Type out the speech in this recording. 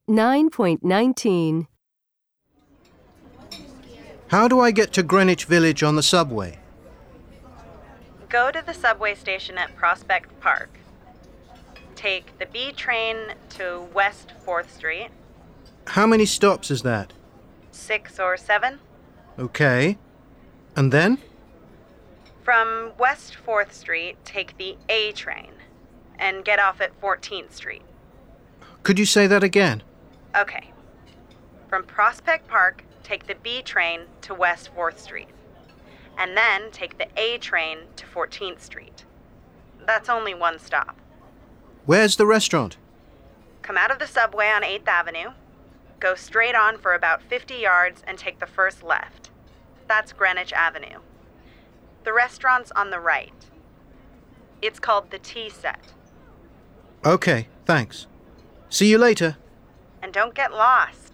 9.19. How do I get to Greenwich Village on the subway? Go to the subway station at Prospect Park. Take the B train to West 4th Street. How many stops is that? 6 or 7. Okay. And then? From West 4th Street, take the A train and get off at 14th Street. Could you say that again? Okay. From Prospect Park, take the B train to West 4th Street. And then take the A train to 14th Street. That's only one stop. Where's the restaurant? Come out of the subway on 8th Avenue, go straight on for about 50 yards and take the first left. That's Greenwich Avenue. The restaurant's on the right. It's called the Tea Set. Okay, thanks. See you later. And don't get lost.